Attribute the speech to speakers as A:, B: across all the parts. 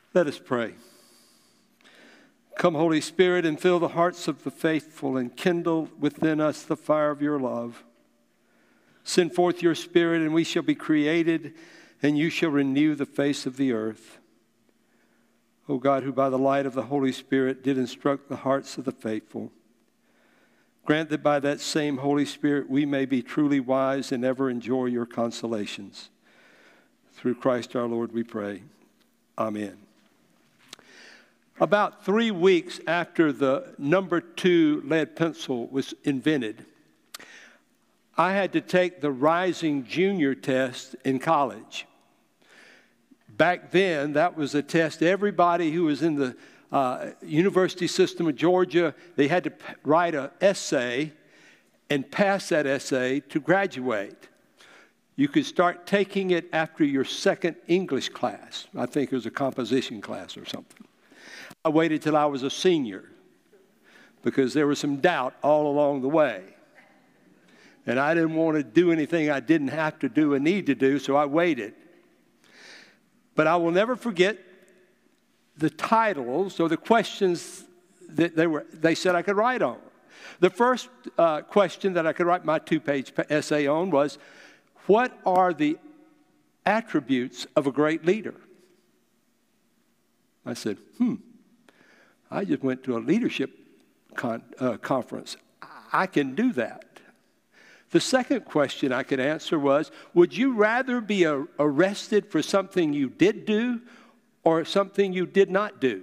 A: Let us pray. Come, Holy Spirit, and fill the hearts of the faithful and kindle within us the fire of your love. Send forth your Spirit, and we shall be created, and you shall renew the face of the earth. O God, who by the light of the Holy Spirit did instruct the hearts of the faithful, grant that by that same Holy Spirit we may be truly wise and ever enjoy your consolations. Through Christ our Lord we pray. Amen. About 3 weeks after the number 2 lead pencil was invented, I had to take the Rising Junior test in college. Back then, that was a test everybody who was in the university system of Georgia, they had to write an essay and pass that essay to graduate. You could start taking it after your second English class. I think it was a composition class or something. I waited till I was a senior because there was some doubt all along the way. And I didn't want to do anything I didn't have to do and need to do, so I waited. But I will never forget the titles or the questions that they said I could write on. The first question that I could write my 2-page essay on was, what are the attributes of a great leader? I said, I just went to a leadership conference. I can do that. The second question I could answer was, would you rather be arrested for something you did do or something you did not do?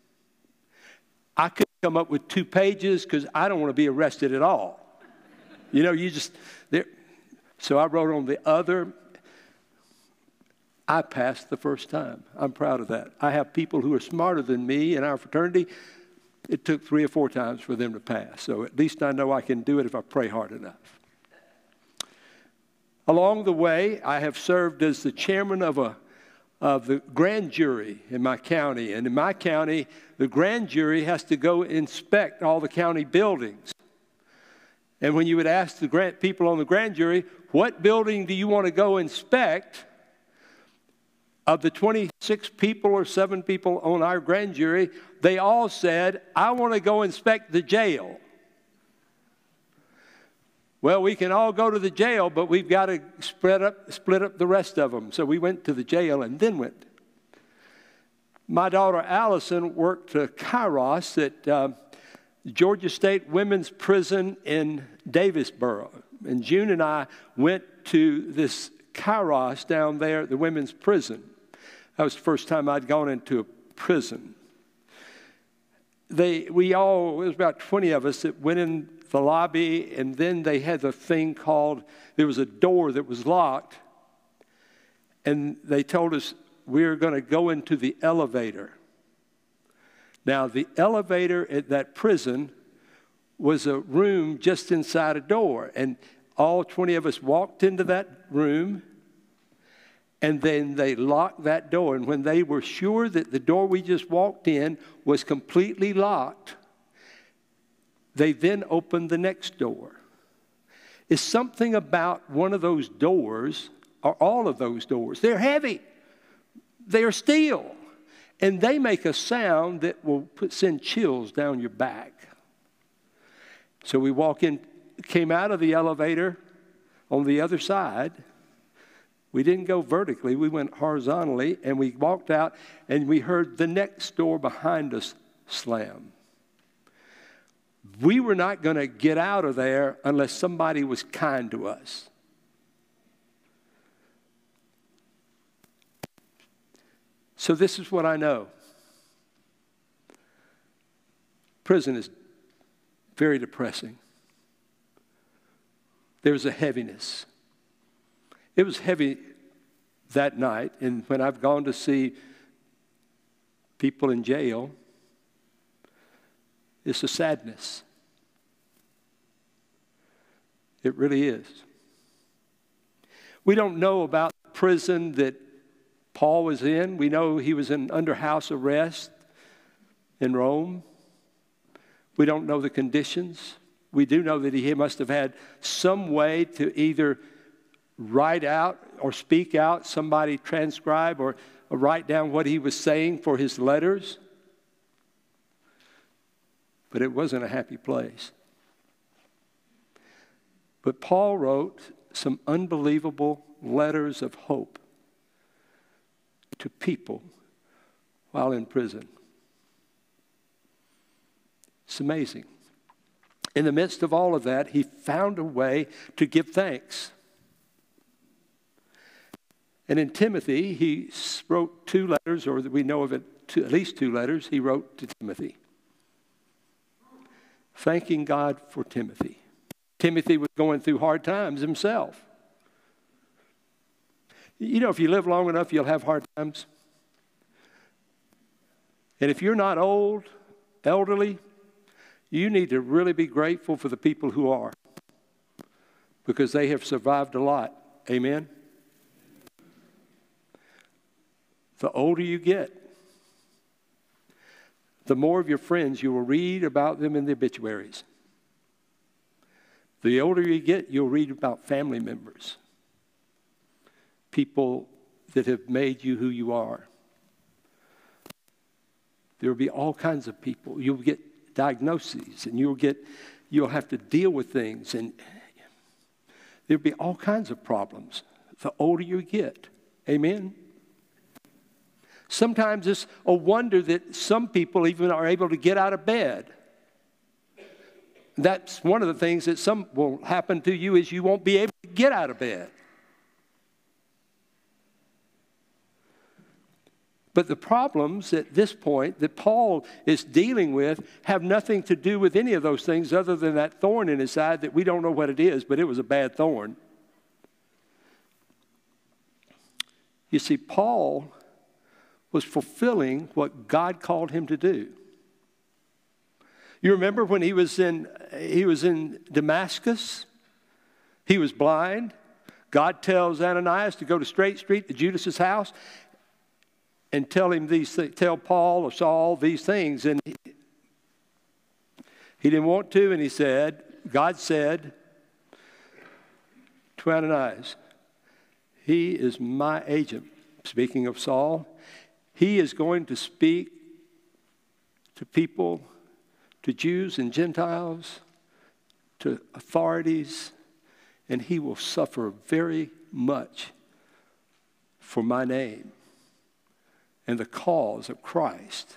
A: I could come up with 2 pages because I don't want to be arrested at all. You know, so I wrote on the other. I passed the first time. I'm proud of that. I have people who are smarter than me in our fraternity. It took 3 or 4 times for them to pass. So at least I know I can do it if I pray hard enough. Along the way, I have served as the chairman of the grand jury in my county. And in my county, the grand jury has to go inspect all the county buildings. And when you would ask the people on the grand jury, what building do you want to go inspect? Of the 26 people or 7 people on our grand jury, they all said, I want to go inspect the jail. Well, we can all go to the jail, but we've got to split up the rest of them. So we went to the jail and then went. My daughter Allison worked for Kairos at Georgia State Women's Prison in Davisboro. And June and I went to this Kairos down there at the women's prison. That was the first time I'd gone into a prison. It was about 20 of us that went in the lobby, and then they had the thing called, there was a door that was locked, and they told us we were going to go into the elevator. Now, the elevator at that prison was a room just inside a door, and all 20 of us walked into that room, and then they locked that door. And when they were sure that the door we just walked in was completely locked, they then opened the next door. It's something about one of those doors, or all of those doors. They're heavy. They're steel. And they make a sound that will send chills down your back. So we came out of the elevator on the other side. We didn't go vertically, we went horizontally, and we walked out, and we heard the next door behind us slam. We were not going to get out of there unless somebody was kind to us. So this is what I know. Prison is very depressing. There's a heaviness. It was heavy that night, and when I've gone to see people in jail, it's a sadness. It really is. We don't know about the prison that Paul was in. We know he was under house arrest in Rome. We don't know the conditions. We do know that he must have had some way to either write out or speak out, somebody transcribe, or write down what he was saying for his letters. But it wasn't a happy place. But Paul wrote some unbelievable letters of hope to people while in prison. It's amazing. In the midst of all of that, he found a way to give thanks. And in Timothy, he wrote 2 letters, or we know of it, at least 2 letters he wrote to Timothy, thanking God for Timothy. Timothy was going through hard times himself. You know, if you live long enough, you'll have hard times. And if you're not elderly, you need to really be grateful for the people who are, because they have survived a lot. Amen? The older you get, the more of your friends you will read about them in the obituaries. The older you get, you'll read about family members, people that have made you who you are. There will be all kinds of people. You'll get diagnoses, and you'll have to deal with things, and there'll be all kinds of problems the older you get. Amen? Sometimes it's a wonder that some people even are able to get out of bed. That's one of the things that some will happen to you, is you won't be able to get out of bed. But the problems at this point that Paul is dealing with have nothing to do with any of those things other than that thorn in his side that we don't know what it is, but it was a bad thorn. You see, Paul was fulfilling what God called him to do. You remember when he was in Damascus? He was blind. God tells Ananias to go to Straight Street to Judas's house and tell Paul or Saul these things. And he didn't want to, and God said to Ananias, he is my agent. Speaking of Saul, he is going to speak to people, to Jews and Gentiles, to authorities, and he will suffer very much for my name and the cause of Christ.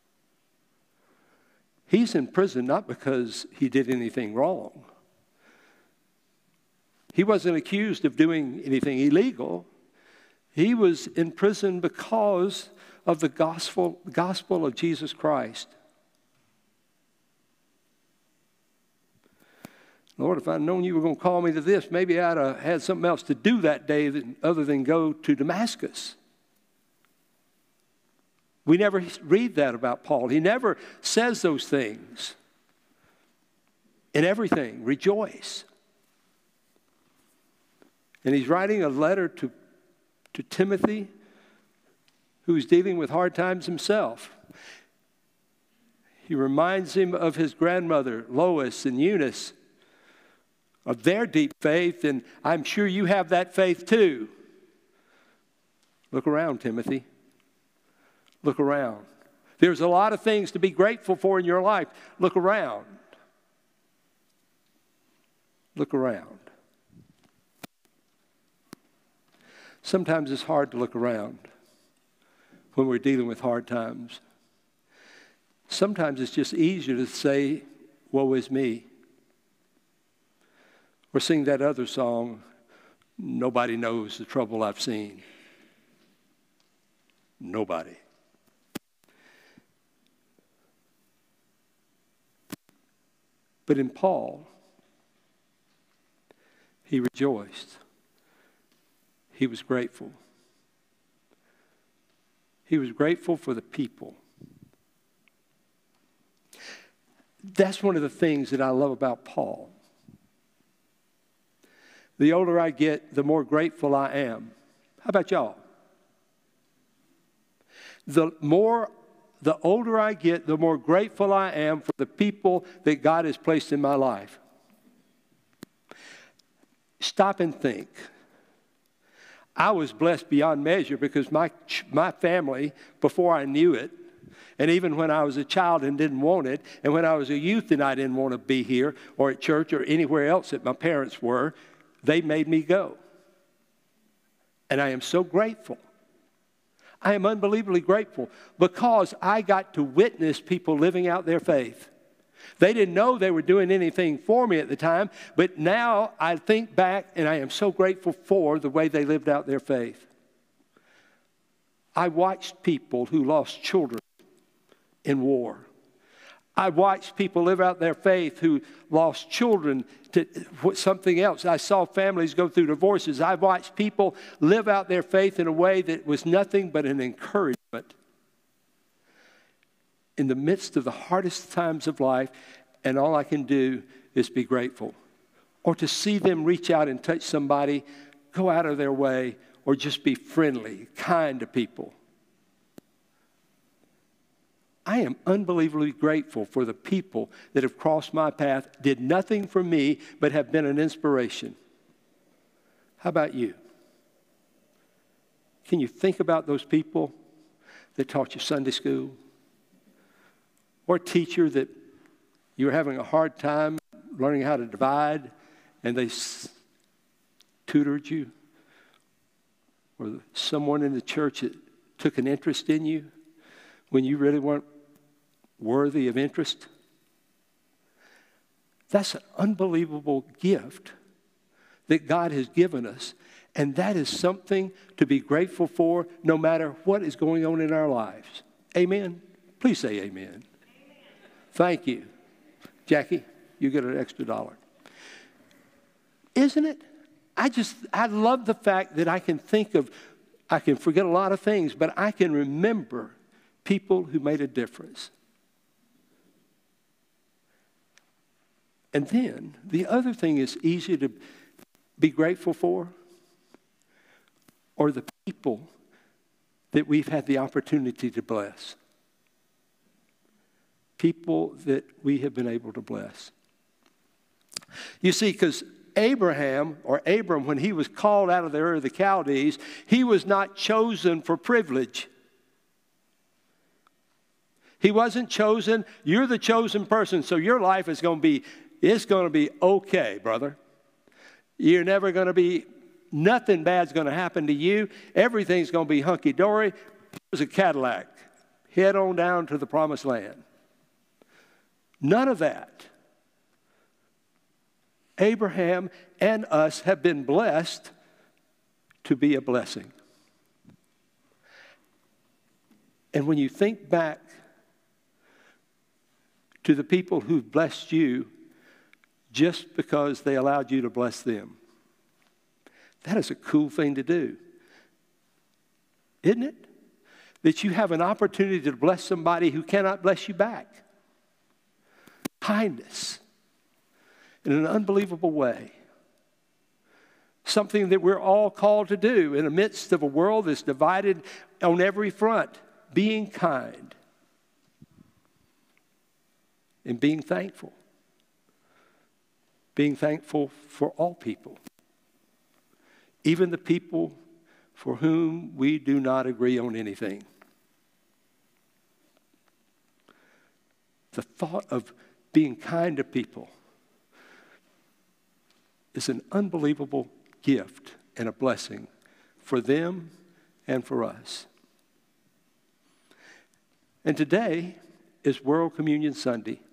A: He's in prison not because he did anything wrong. He wasn't accused of doing anything illegal. He was in prison because of the gospel of Jesus Christ. Lord, if I'd known you were going to call me to this, maybe I'd have had something else to do that day other than go to Damascus. We never read that about Paul. He never says those things. In everything, rejoice. And he's writing a letter to Timothy, who's dealing with hard times himself. He reminds him of his grandmother, Lois and Eunice, of their deep faith, and I'm sure you have that faith too. Look around, Timothy. Look around. There's a lot of things to be grateful for in your life. Look around. Look around. Sometimes it's hard to look around when we're dealing with hard times. Sometimes it's just easier to say, woe is me. Or sing that other song, nobody knows the trouble I've seen. Nobody. But in Paul, he rejoiced. He was grateful. He was grateful for the people. That's one of the things that I love about Paul. The older I get, the more grateful I am. How about y'all? The older I get, the more grateful I am for the people that God has placed in my life. Stop and think. I was blessed beyond measure because my family, before I knew it, and even when I was a child and didn't want it, and when I was a youth and I didn't want to be here or at church or anywhere else that my parents were, they made me go. And I am so grateful. I am unbelievably grateful because I got to witness people living out their faith. They didn't know they were doing anything for me at the time, but now I think back and I am so grateful for the way they lived out their faith. I watched people who lost children in war. I watched people live out their faith who lost children to something else. I saw families go through divorces. I watched people live out their faith in a way that was nothing but an encouragement in the midst of the hardest times of life, and all I can do is be grateful. Or to see them reach out and touch somebody, go out of their way, or just be friendly, kind to people. I am unbelievably grateful for the people that have crossed my path, did nothing for me, but have been an inspiration. How about you? Can you think about those people that taught you Sunday school? Or a teacher that you were having a hard time learning how to divide and they tutored you? Or someone in the church that took an interest in you when you really weren't worthy of interest? That's an unbelievable gift that God has given us. And that is something to be grateful for no matter what is going on in our lives. Amen? Please say amen. Amen. Thank you. Jackie, you get an extra $1. Isn't it? I love the fact that I can forget a lot of things, but I can remember people who made a difference. And then the other thing is easy to be grateful for, or the people that we've had the opportunity to bless. People that we have been able to bless. You see, because Abram, when he was called out of the Ur of the Chaldees, he was not chosen for privilege. He wasn't chosen. You're the chosen person, so your life is going to be okay, brother. You're never going to be, nothing bad's going to happen to you. Everything's going to be hunky-dory. Here's a Cadillac. Head on down to the promised land. None of that. Abraham and us have been blessed to be a blessing. And when you think back to the people who've blessed you just because they allowed you to bless them, that is a cool thing to do. Isn't it? That you have an opportunity to bless somebody who cannot bless you back. Kindness in an unbelievable way. Something that we're all called to do in the midst of a world that's divided on every front. Being kind and being thankful. Being thankful for all people. Even the people for whom we do not agree on anything. The thought of being kind to people is an unbelievable gift and a blessing for them and for us. And today is World Communion Sunday.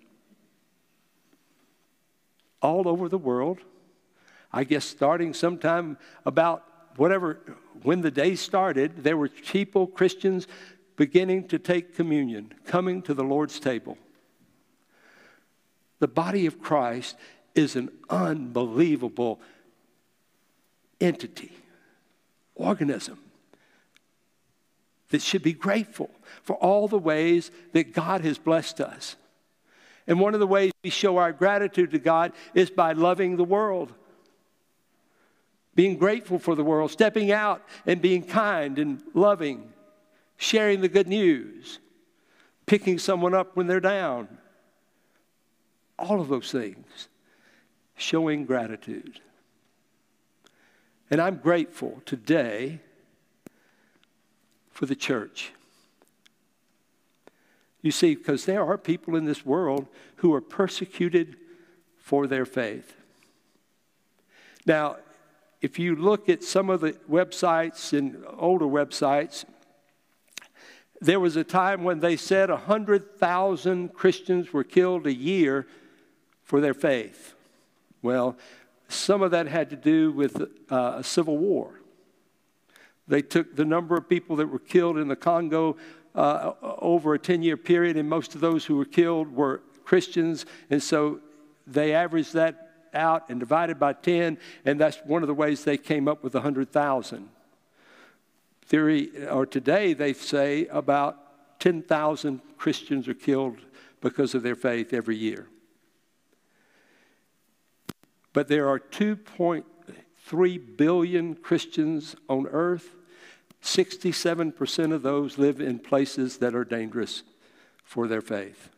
A: All over the world, I guess starting sometime about when the day started, there were people, Christians, beginning to take communion, coming to the Lord's table. The body of Christ is an unbelievable entity, organism, that should be grateful for all the ways that God has blessed us. And one of the ways we show our gratitude to God is by loving the world. Being grateful for the world, stepping out and being kind and loving, sharing the good news, picking someone up when they're down. All of those things, showing gratitude. And I'm grateful today for the church. You see, because there are people in this world who are persecuted for their faith. Now, if you look at some of the websites and older websites, there was a time when they said 100,000 Christians were killed a year for their faith. Well, some of that had to do with a civil war. They took the number of people that were killed in the Congo over a 10-year period, and most of those who were killed were Christians, and so they averaged that out and divided by 10, and that's one of the ways they came up with 100,000. Today they say about 10,000 Christians are killed because of their faith every year. But there are 2.3 billion Christians on earth. 67% of those live in places that are dangerous for their faith.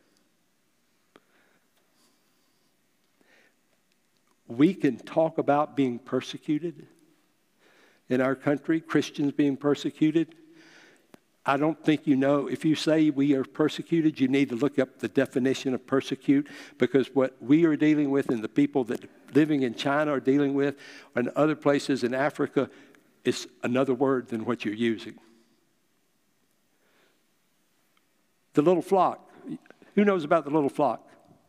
A: We can talk about being persecuted in our country, Christians being persecuted. I don't think you know, if you say we are persecuted, you need to look up the definition of persecute, because what we are dealing with and the people that living in China are dealing with and other places in Africa is another word than what you're using. The little flock. Who knows about the little flock?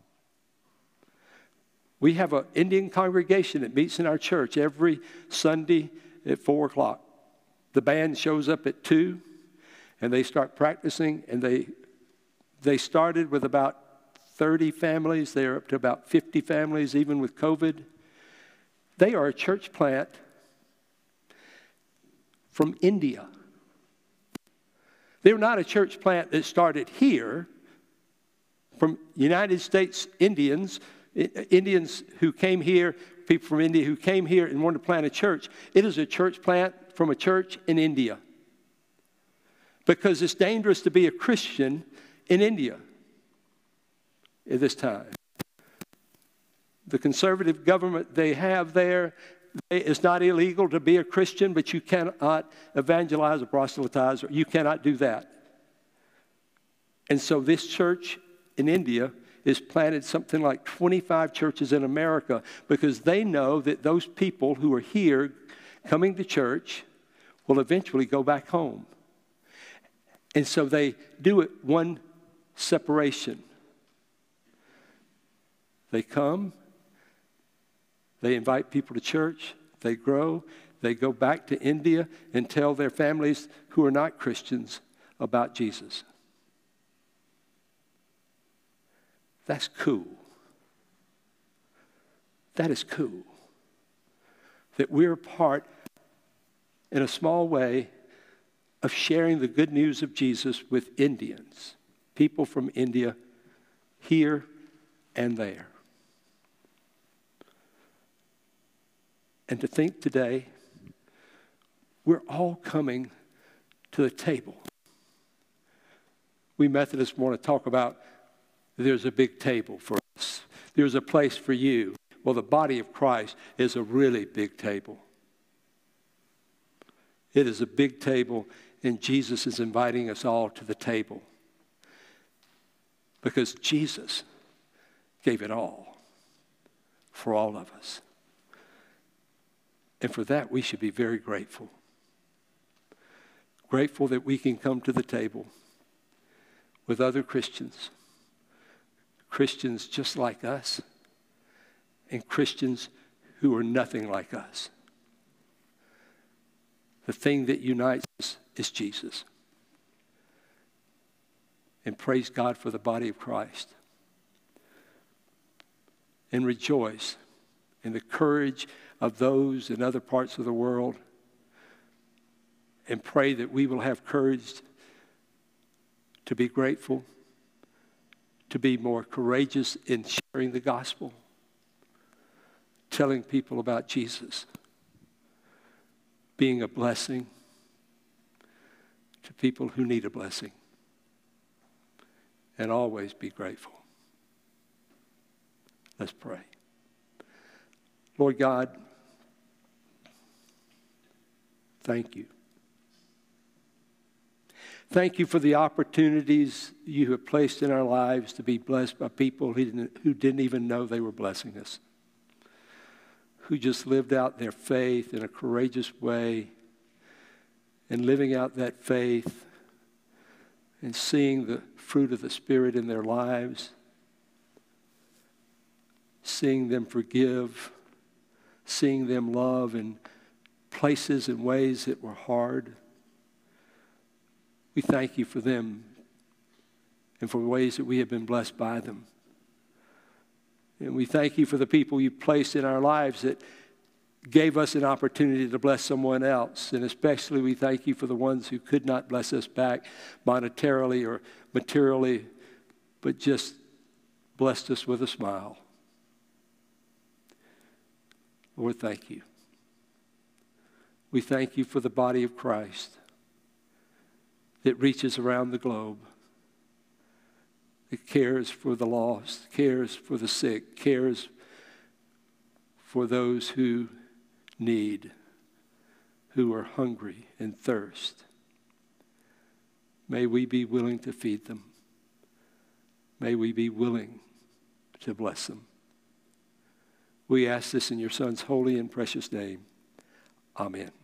A: We have an Indian congregation that meets in our church every Sunday at 4 o'clock. The band shows up at 2, and they start practicing, and they started with about 30 families. They're up to about 50 families, even with COVID. They are a church plant from India. They're not a church plant that started here from United States Indians who came here, people from India who came here and wanted to plant a church. It is a church plant from a church in India. Because it's dangerous to be a Christian in India at this time. The conservative government they have there, it's not illegal to be a Christian, but you cannot evangelize or proselytize, or you cannot do that. And so this church in India has planted something like 25 churches in America, because they know that those people who are here coming to church will eventually go back home. And so they do it one separation. They come, they invite people to church, they grow, they go back to India and tell their families who are not Christians about Jesus. That's cool. That is cool. That we're part, in a small way, of sharing the good news of Jesus with Indians, people from India, here and there. And to think today, we're all coming to the table. We Methodists want to talk about there's a big table for us. There's a place for you. Well, the body of Christ is a really big table. It is a big table, and Jesus is inviting us all to the table. Because Jesus gave it all for all of us. And for that, we should be very grateful. Grateful that we can come to the table with other Christians. Christians just like us. And Christians who are nothing like us. The thing that unites us is Jesus. And praise God for the body of Christ. And rejoice in the courage of those in other parts of the world. And pray that we will have courage to be grateful, to be more courageous in sharing the gospel, telling people about Jesus, being a blessing to people who need a blessing, and always be grateful. Let's pray. Lord God, Thank you. Thank you for the opportunities you have placed in our lives to be blessed by people who didn't even know they were blessing us, who just lived out their faith in a courageous way, and living out that faith and seeing the fruit of the Spirit in their lives, seeing them forgive, seeing them love in places and ways that were hard. We thank you for them and for ways that we have been blessed by them. And we thank you for the people you placed in our lives that gave us an opportunity to bless someone else. And especially we thank you for the ones who could not bless us back monetarily or materially, but just blessed us with a smile. Lord, thank you. We thank you for the body of Christ that reaches around the globe, that cares for the lost, cares for the sick, cares for those who need, who are hungry and thirst. May we be willing to feed them. May we be willing to bless them. We ask this in your Son's holy and precious name. Amen.